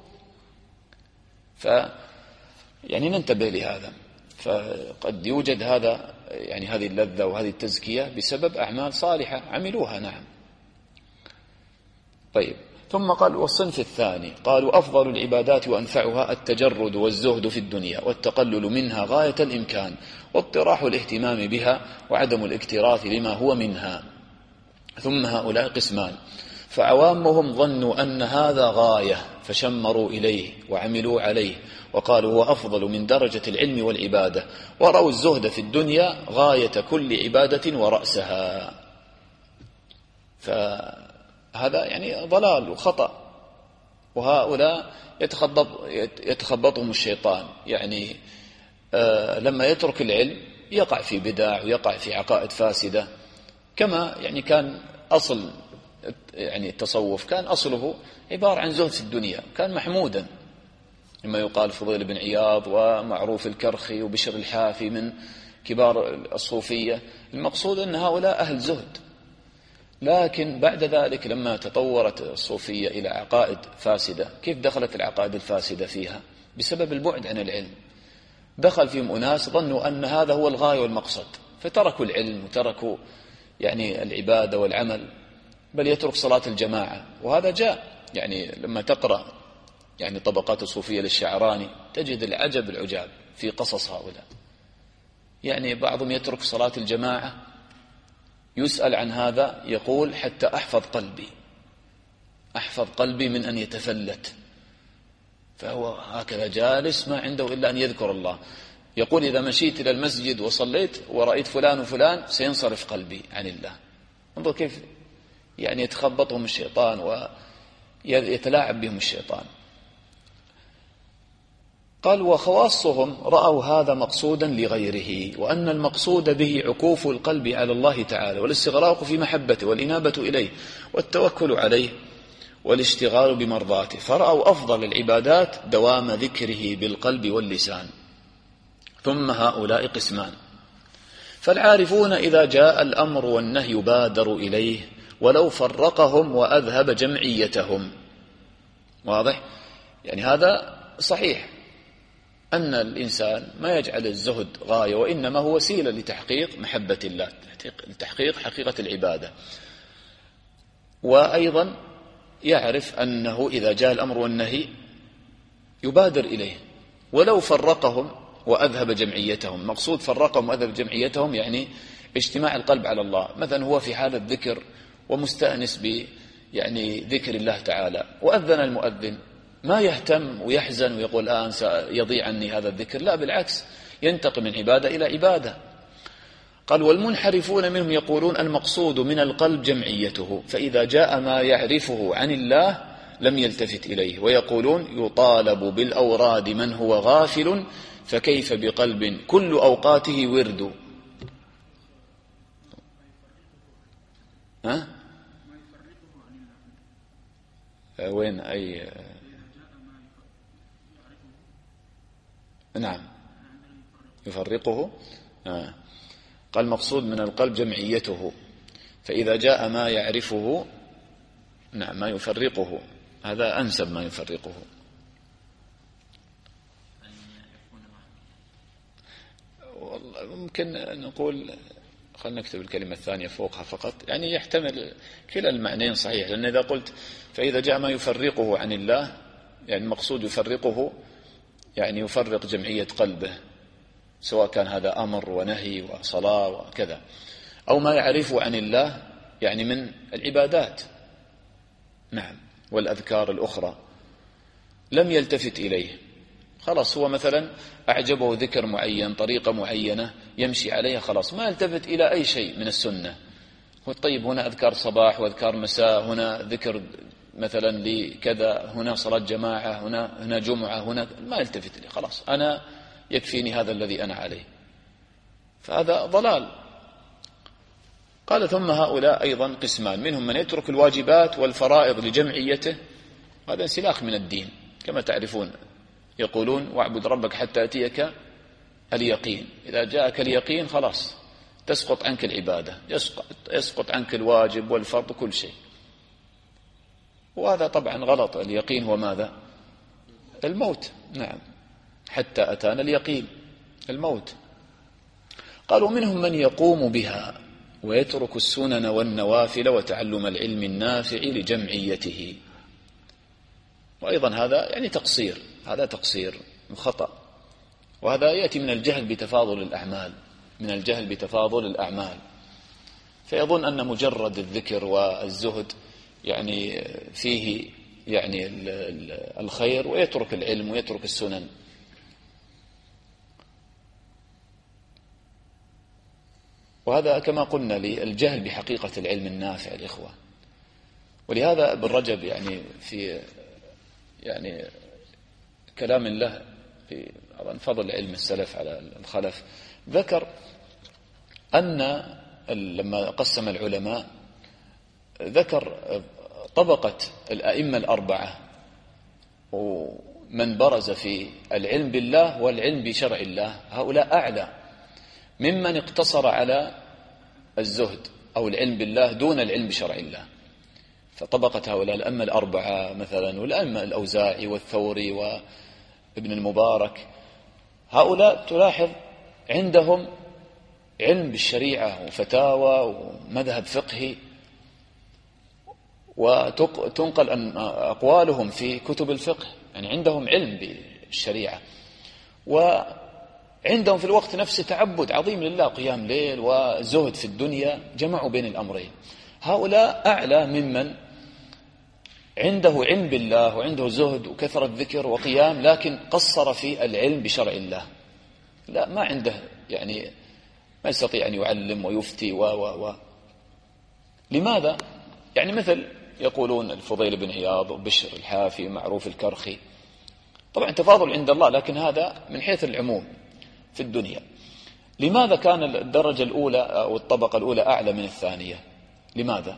يعني ننتبه لهذا. فقد يوجد هذا يعني هذه اللذة وهذه التزكية بسبب أعمال صالحة عملوها، نعم. طيب، ثم قال والصنف الثاني قالوا أفضل العبادات وأنفعها التجرد والزهد في الدنيا والتقلل منها غاية الإمكان واطراح الاهتمام بها وعدم الاكتراث لما هو منها. ثم هؤلاء قسمان: فعوامهم ظنوا أن هذا غاية فشمروا إليه وعملوا عليه وقالوا هو أفضل من درجة العلم والعبادة، ورأوا الزهد في الدنيا غاية كل عبادة ورأسها. فهذا يعني ضلال وخطأ، وهؤلاء يتخبطهم الشيطان، يعني لما يترك العلم يقع في بدع ويقع في عقائد فاسدة. كما يعني كان أصل يعني التصوف كان أصله عبارة عن زهد في الدنيا، كان محمودا، لما يقال فضيل بن عياض ومعروف الكرخي وبشر الحافي من كبار الصوفية. المقصود أن هؤلاء أهل زهد. لكن بعد ذلك لما تطورت الصوفية إلى عقائد فاسدة، كيف دخلت العقائد الفاسدة فيها؟ بسبب البعد عن العلم. دخل فيهم أناس ظنوا أن هذا هو الغاية والمقصد، فتركوا العلم وتركوا يعني العبادة والعمل، بل يترك صلاة الجماعة. وهذا جاء يعني لما تقرأ يعني طبقات الصوفية للشعراني تجد العجب العجاب في قصص هؤلاء. يعني بعضهم يترك صلاة الجماعة، يسأل عن هذا يقول حتى أحفظ قلبي من أن يتفلت. فهو هكذا جالس ما عنده إلا أن يذكر الله. يقول إذا مشيت إلى المسجد وصليت ورأيت فلان وفلان سينصرف قلبي عن الله. انظر كيف يعني يتخبطهم الشيطان ويتلاعب بهم الشيطان. قال وخواصهم رأوا هذا مقصودا لغيره، وأن المقصود به عكوف القلب على الله تعالى والاستغراق في محبته والإنابة إليه والتوكل عليه والاشتغال بمرضاته، فرأوا أفضل العبادات دوام ذكره بالقلب واللسان. ثم هؤلاء قسمان: فالعارفون إذا جاء الأمر والنهي بادروا إليه ولو فرقهم وأذهب جمعيتهم. واضح؟ يعني هذا صحيح أن الإنسان ما يجعل الزهد غاية، وإنما هو وسيلة لتحقيق محبة الله، لتحقيق حقيقة العبادة. وأيضا يعرف أنه إذا جاء الأمر والنهي يبادر إليه ولو فرقهم وأذهب جمعيتهم. مقصود فرقهم وأذهب جمعيتهم يعني اجتماع القلب على الله. مثلا هو في حالة ذكر ومستأنس يعني ذكر الله تعالى، وأذن المؤذن، ما يهتم ويحزن ويقول الآن سيضيع عني هذا الذكر، لا بالعكس، ينتقل من عبادة إلى عبادة. قال والمنحرفون منهم يقولون المقصود من القلب جمعيته، فإذا جاء ما يعرفه عن الله لم يلتفت إليه، ويقولون يطالب بالأوراد من هو غافل، فكيف بقلب كل أوقاته ورد. ها؟ وين أي نعم يفرقه. قال مقصود من القلب جمعيته، فإذا جاء ما يعرفه نعم ما يفرقه، هذا أنسب ما يفرقه. والله ممكن نقول خلنا نكتب الكلمة الثانية فوقها فقط، يعني يحتمل كلا المعنيين صحيح. لأن إذا قلت فإذا جاء ما يفرقه عن الله، يعني المقصود يفرقه يعني يفرق جمعية قلبه، سواء كان هذا أمر ونهي وصلاة وكذا، أو ما يعرفه عن الله يعني من العبادات نعم والأذكار الأخرى لم يلتفت إليه. خلاص هو مثلا أعجبه ذكر معين، طريقة معينة يمشي عليها، خلاص ما يلتفت إلى أي شيء من السنة. طيب هنا أذكار صباح وأذكار مساء، هنا ذكر مثلا لكذا، هنا صلاة جماعة، هنا جمعة، هنا ما يلتفت إليه، خلاص أنا يكفيني هذا الذي أنا عليه، فهذا ضلال. قال ثم هؤلاء أيضا قسمان: منهم من يترك الواجبات والفرائض لجمعيته، هذا انسلاخ من الدين كما تعرفون، يقولون واعبد ربك حتى يأتيك اليقين، إذا جاءك اليقين خلاص تسقط عنك العبادة، يسقط عنك الواجب والفرض كل شيء. وهذا طبعا غلط. اليقين هو ماذا؟ الموت. نعم حتى أتانا اليقين الموت. قالوا منهم من يقوم بها ويترك السنن والنوافل وتعلم العلم النافع لجمعيته. وأيضا هذا يعني تقصير، هذا تقصير وخطأ، وهذا يأتي من الجهل بتفاضل الأعمال، من الجهل بتفاضل الأعمال. فيظن أن مجرد الذكر والزهد يعني فيه يعني الخير، ويترك العلم ويترك السنن. وهذا كما قلنا للجهل بحقيقة العلم النافع الإخوة. ولهذا ابن رجب يعني في يعني كلام له في فضل علم السلف على الخلف ذكر أن لما قسم العلماء ذكر طبقة الأئمة الأربعة ومن برز في العلم بالله والعلم بشرع الله، هؤلاء أعلى ممن اقتصر على الزهد أو العلم بالله دون العلم بشرع الله. فطبقة هؤلاء الأئمة الأربعة مثلا، والأئمة الأوزاعي والثوري وابن المبارك، هؤلاء تلاحظ عندهم علم بالشريعة وفتاوى ومذهب فقهي، وتنقل أن أقوالهم في كتب الفقه، يعني عندهم علم بالشريعة، وعندهم في الوقت نفسه تعبد عظيم لله، قيام ليل وزهد في الدنيا، جمعوا بين الأمرين. هؤلاء أعلى ممن عنده علم بالله وعنده زهد وكثرة ذكر وقيام، لكن قصر في العلم بشرع الله، لا ما عنده يعني ما يستطيع أن يعلم ويفتي لماذا؟ يعني مثل يقولون الفضيل بن عياض وبشر الحافي ومعروف الكرخي، طبعا تفاضل عند الله، لكن هذا من حيث العموم في الدنيا. لماذا كان الدرجة الأولى أو الطبقة الأولى أعلى من الثانية؟ لماذا؟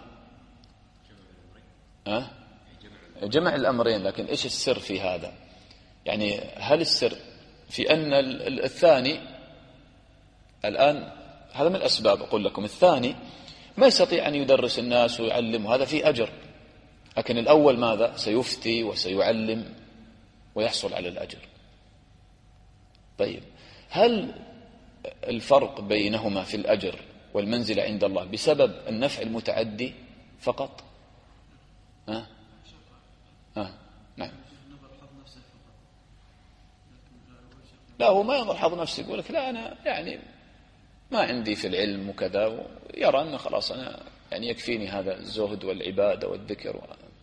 جمع الأمرين، لكن إيش السر في هذا؟ يعني هل السر في أن الثاني الآن، هذا من الأسباب أقول لكم، الثاني ما يستطيع أن يدرس الناس ويعلم، وهذا فيه أجر، لكن الأول ماذا؟ سيفتي وسيعلم ويحصل على الأجر. طيب هل الفرق بينهما في الأجر والمنزلة عند الله بسبب النفع المتعدي فقط؟ نعم. لا، هو ما ينظر حظ نفسه، يقول لك لا أنا يعني ما عندي في العلم وكذا، ويرى أنه خلاص أنا يعني يكفيني هذا الزهد والعبادة والذكر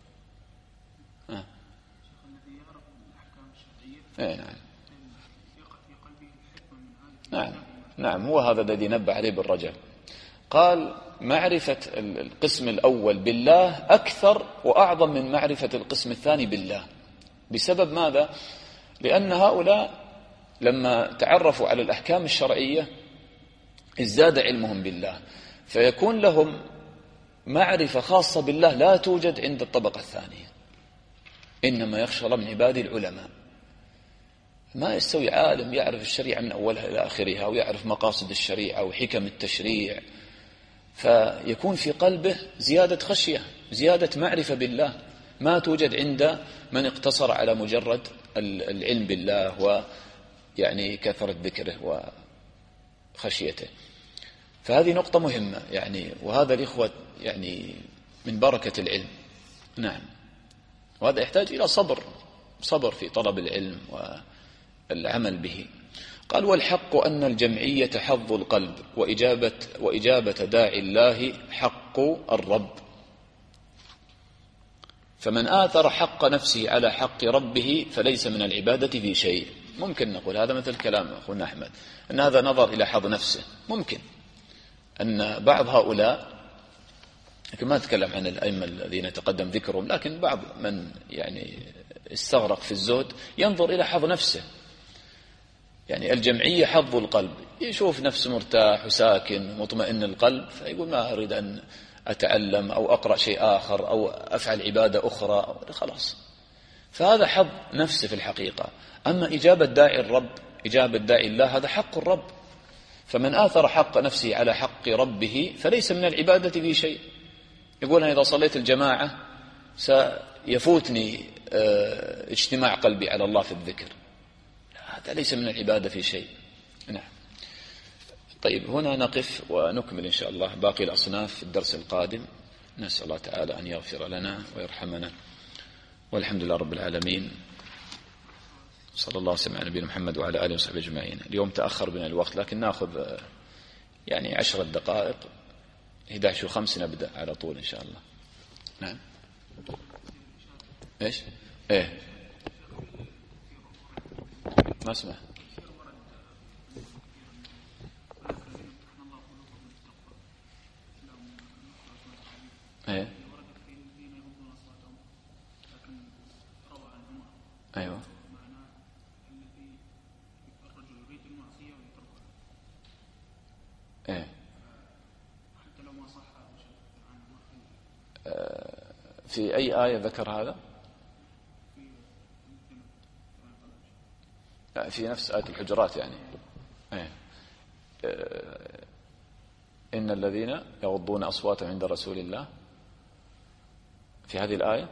نعم هو هذا الذي نبه عليه ابن رجب. قال معرفة القسم الأول بالله أكثر وأعظم من معرفة القسم الثاني بالله. بسبب ماذا؟ لأن هؤلاء لما تعرفوا على الأحكام الشرعية ازداد علمهم بالله، فيكون لهم معرفة خاصة بالله لا توجد عند الطبقة الثانية. إنما يخشى الله من عباده العلماء. ما يستوي عالم يعرف الشريعة من أولها إلى آخرها ويعرف مقاصد الشريعة وحكم التشريع، فيكون في قلبه زيادة خشية، زيادة معرفة بالله ما توجد عند من اقتصر على مجرد العلم بالله ويعني كثرة ذكره وخشيته. فهذه نقطة مهمة يعني، وهذا الإخوة يعني من بركة العلم. نعم، وهذا يحتاج إلى صبر في طلب العلم والعمل به. قال والحق أن الجمعية حظ القلب وإجابة داعي الله حق الرب، فمن آثر حق نفسه على حق ربه فليس من العبادة في شيء. ممكن نقول هذا مثل كلام أخونا أحمد أن هذا نظر إلى حظ نفسه. ممكن أن بعض هؤلاء، لكن ما أتكلم عن الأئمة الذين تقدم ذكرهم، لكن بعض من يعني استغرق في الزهد ينظر إلى حظ نفسه. يعني الجمعية حظ القلب، يشوف نفسه مرتاح وساكن مطمئن القلب، فيقول ما أريد أن أتعلم أو أقرأ شيء آخر أو أفعل عبادة أخرى، خلاص. فهذا حظ نفسه في الحقيقة. أما إجابة داعي الرب، إجابة داعي الله، هذا حق الرب. فمن آثر حق نفسه على حق ربه فليس من العبادة في شيء. يقول أنا إذا صليت الجماعة سيفوتني اجتماع قلبي على الله في الذكر، هذا ليس من العبادة في شيء. نعم. طيب هنا نقف ونكمل إن شاء الله باقي الأصناف في الدرس القادم. نسأل الله تعالى أن يغفر لنا ويرحمنا والحمد لله رب العالمين، صلى الله وسلم على نبينا محمد وعلى آله وصحبه أجمعين. اليوم تأخر بنا الوقت، لكن نأخذ يعني 10 دقائق، 11:05 نبدأ على طول إن شاء الله. نعم. إيش؟ إيه ما اسمع. إيه أيوة. إيه في أي آية ذكر هذا؟ في نفس آية الحجرات يعني. إيه إن الذين يغضون أصواتهم عند رسول الله، في هذه الآية.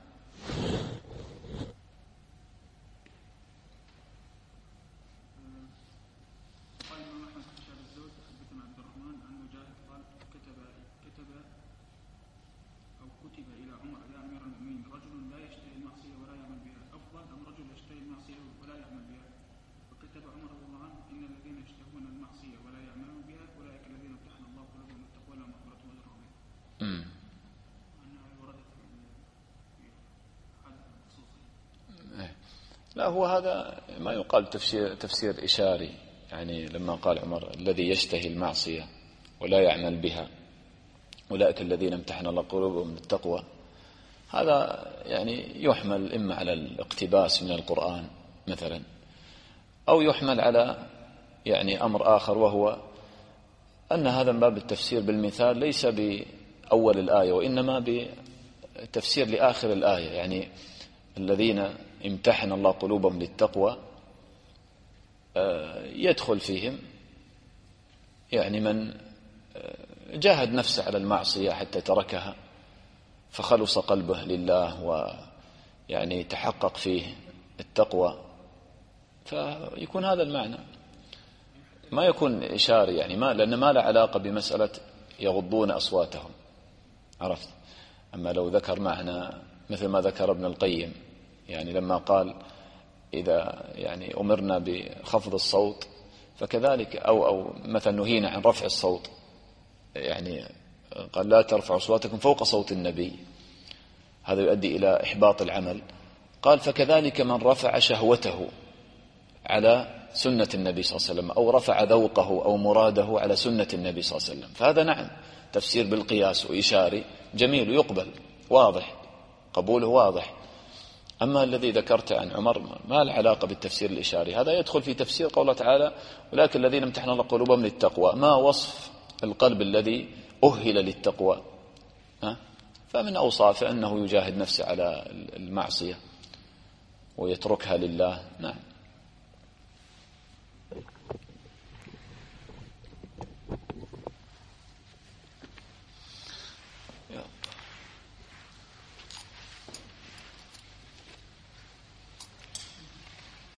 لا، هو هذا ما يقال تفسير إشاري، يعني لما قال عمر الذي يشتهي المعصية ولا يعمل بها أولئك الذين امتحن الله قلوبهم للتقوى، هذا يعني يحمل إما على الاقتباس من القرآن مثلا، أو يحمل على يعني أمر آخر، وهو أن هذا من باب التفسير بالمثال ليس بأول الآية، وإنما بتفسير لآخر الآية. يعني الذين امتحن الله قلوبهم للتقوى يدخل فيهم يعني من جاهد نفسه على المعصية حتى تركها فخلص قلبه لله، ويعني تحقق فيه التقوى، فيكون هذا المعنى، ما يكون إشاري يعني، لأن ما له علاقة بمسألة يغضون أصواتهم، عرفت؟ أما لو ذكر معنى مثل ما ذكر ابن القيم، يعني لما قال إذا يعني أمرنا بخفض الصوت فكذلك، أو مثلا نهينا عن رفع الصوت، يعني قال لا ترفعوا أصواتكم فوق صوت النبي، هذا يؤدي إلى إحباط العمل. قال فكذلك من رفع شهوته على سنة النبي صلى الله عليه وسلم، أو رفع ذوقه أو مراده على سنة النبي صلى الله عليه وسلم، فهذا نعم تفسير بالقياس وإشاري جميل يقبل، واضح، قبوله واضح. أما الذي ذكرت عن عمر ما له علاقة بالتفسير الإشاري، هذا يدخل في تفسير قوله تعالى ولكن الذين امتحن الله قلوبهم للتقوى، ما وصف القلب الذي أهل للتقوى، فمن أوصافه أنه يجاهد نفسه على المعصية ويتركها لله. نعم.